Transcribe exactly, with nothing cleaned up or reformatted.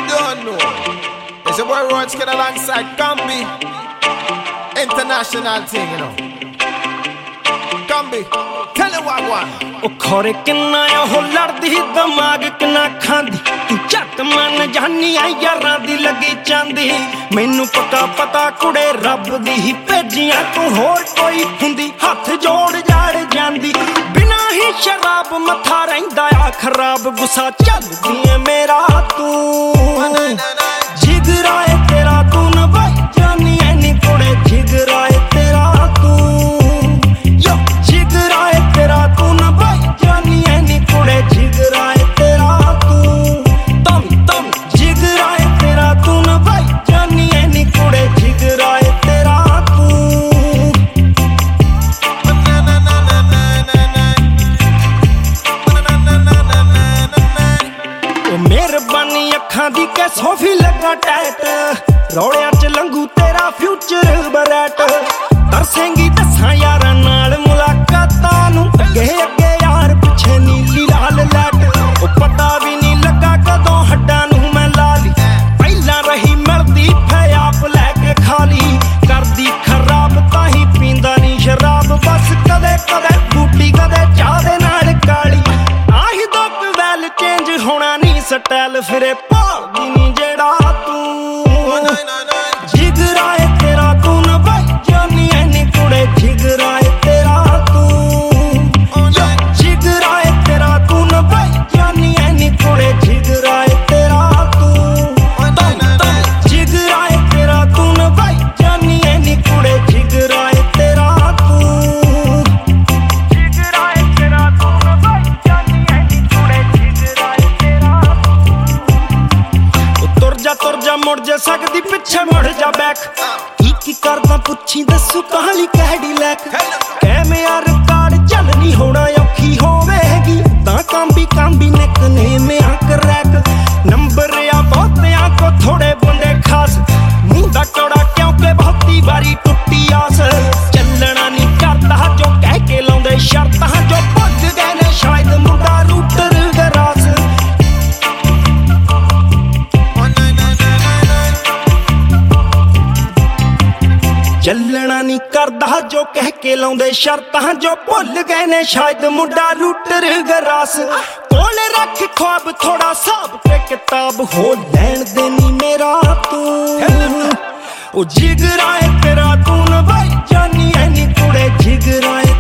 don't know. It's your boy Roach Kid alongside Gumby. International thing, you know. Gumby, tell you what one. ਉਹ ਖੋਰੇ ਕਿੰਨਾ ਉਹ ਲੜਦੀ ਦਿਮਾਗ ਕਿੰਨਾ ਖਾਂਦੀ ਤੂੰ ਝੱਟ ਮੰਨ ਜਾਨੀ ਆ ਯਾਰਾਂ ਦੀ ਲੱਗੀ ਚਾਂਦੀ ਮੈਨੂੰ ਪੱਕਾ ਪਤਾ ਕੁੜੇ ਰੱਬ ਦੀ ਹੀ ਭੇਜੀਆਂ ਤੂੰ ਹੋਰ ਕੋਈ ਹੁੰਦੀ ਹੱਥ ਜੋੜ ਜਾੜ ਜਾਂਦੀ ਬਿਨਾ ਹੀ ਸ਼ਰਾਬ ਮੱਥਾ ਰਹਿੰਦਾ ਆ ਖਰਾਬ ਗੁੱਸਾ ਚੱਲਦੀ ਏ ਮੇਰਾ ਤੂੰ ਜਿਗਰਾ ਏ ਤੇਰਾ ਤੂੰ ਨਵਾਈ ਜਾਨੀ ਐ ਨੀ ਕੁੜੇ ਜਿਗਰਾ ਏ ਤੇਰਾ ਦੀ ਕੇ ਸੋਫੀ ਲੱਗਾ ਟੈਟ ਰੌਲਿਆਂ ਚ ਲੰਗੂ ਤੇਰਾ ਫਿਊਚਰ ਬਰੈਟ ਤਰਸੇਂਗੀ ਦੱਸਾਂ ਯਾਰਾਂ ਨਾਲ ਮੁਲਾਕਾਤਾਂ ਨੂੰ ਅੱਗੇ ਅੱਗੇ ਯਾਰ ਪਿੱਛੇ ਨੀਲੀ ਲਾਲ ਲੈਟ ਉਹ ਪਤਾ ਵੀ ਨਹੀਂ ਲੱਗਾ ਕਦੋਂ ਹੱਡਾਂ ਨੂੰ ਮੈਂ ਲਾ ਲਈ ਪਹਿਲਾਂ ਰਹੀ ਮਿਲਦੀ ਫਿਆਪ ਲੈ ਕੇ ਖਾਲੀ ਕਰਦੀ ਖਰਾਬ ਤਾਂ ਹੀ ਪੀਂਦਾ ਨਹੀਂ ਸ਼ਰਾਬ ਬਸ ਕਦੇ ਕਦੇ ਬੂਟੀ ਕਦੇ ਚਾਹ ਦੇ ਨਾਲ ਕਾਲੀ ਆਹੀ ਦੋ ਵੈਲ ਚੇਂਜ ਹੋਣਾ ਨਹੀਂ ਸਟਾਈਲ ਫਿਰੇ ਭਾਲਦੀ ਨੀ ਜਿਹੜਾ ਤੂੰ ਜਿਗਰਾ ਏ ਤੇਰਾ ਤੂੰ ਨਵਾਈ ਜਾਨੀ ਐ ਨੀ ਕੁੜੇ ਜਿਗਰਾ ਏ ਤੇਰਾ ਤੂੰ ਜਿਗਰਾ ਏ ਤੇਰਾ ਤੂੰ ਨਵਾਈ ਜਾਨੀ ਐ ਨੀ ਕੁੜੇ ਜਿਗਰਾ ਏ ਤੇਰਾ ਤੂੰ ਜਿਗਰਾ ਏ ਤੇਰਾ ਤੂੰ ਨਵਾਈ ਜਾਨੀ ਐ ਨੀ ਕੁੜੇ ਜਿਗਰਾ ਏ ਤੇਰਾ ਤੂੰ ਜਿਗਰਾ ਏ ਤੇਰਾ ਤੂੰ ਨਵਾਈ ਜਾਨੀ ਐ ਨੀ ਕੁੜੇ ਜਿਗਰਾ ਏ ਤੇਰਾ ਤੁਰ ਜਾ ਤੁਰ ਜਾ ਮੁੜ ਜਾ ਸਕਦੀ ਪਿੱਛੇ ਮੁੜ ਜਾ ਬੈਕ ਕੀ ਕੀ ਕਰਦਾ ਪੁੱਛੀ ਦੱਸੂ ਕਹਾਣੀ ਕਿਹੜੀ ਲੈਕ ਐਵੇਂ ਆ ਰਿਕਾਰਡ ਚੱਲ ਨਹੀਂ ਹੋਣਾ ਔਖੀ ਹੋਵੇਗੀ ਤਾਂ ਕਾਂਬੀ ਕਾਂਬੀ ਨਿਕਨੇਮ ਆ ਕਰੈਕ ਨੰਬਰ ਆ ਬਹੁਤਿਆਂ ਕੋ ਥੋੜੇ ਬੰਦੇ ਖਾਸ ਮੂੰਹ ਦਾ ਕੌੜਾ ਕਿਉਂਕਿ ਬਹੁਤੀ ਵਾਰੀ ਟੁੱਟੀ ਆਸ ਚੱਲਣਾ ਨਹੀਂ ਕਰਦਾ ਜੋ ਕਹਿ ਕੇ ਲਾਉਂਦੇ ਸ਼ਰਤਾਂ ਜੋ ਭੁੱਲ ਗਏ ਨੇ ਸ਼ਾਇਦ ਮੁੰਡਾ ਰੂਟਰ ਗਰਾਸ ਚੱਲਣਾ ਨਹੀਂ ਕਰਦਾ ਜੋ ਕਹਿ ਕੇ ਲਾਉਂਦੇ ਸ਼ਰਤਾਂ ਜੋ ਭੁੱਲ ਗਏ ਨੇ ਸ਼ਾਇਦ ਮੁੰਡਾ ਲੂਟਰ ਗਰਾਸ ਕੋਲੇ ਰੱਖ ख्वाब ਥੋੜਾ ਸਾਬ ਤੇ ਕਿਤਾਬ ਹੋ ਲੈਣ ਦੇ ਨੀ ਮੇਰਾ ਤੂੰ ਉਹ ਜਿਗਰਾ ਏ ਤੇਰਾ ਤੂੰ ਨਵਾਈ ਜਾਨੀ ਐ ਨੀ ਕੁੜੇ ਜਿਗਰਾ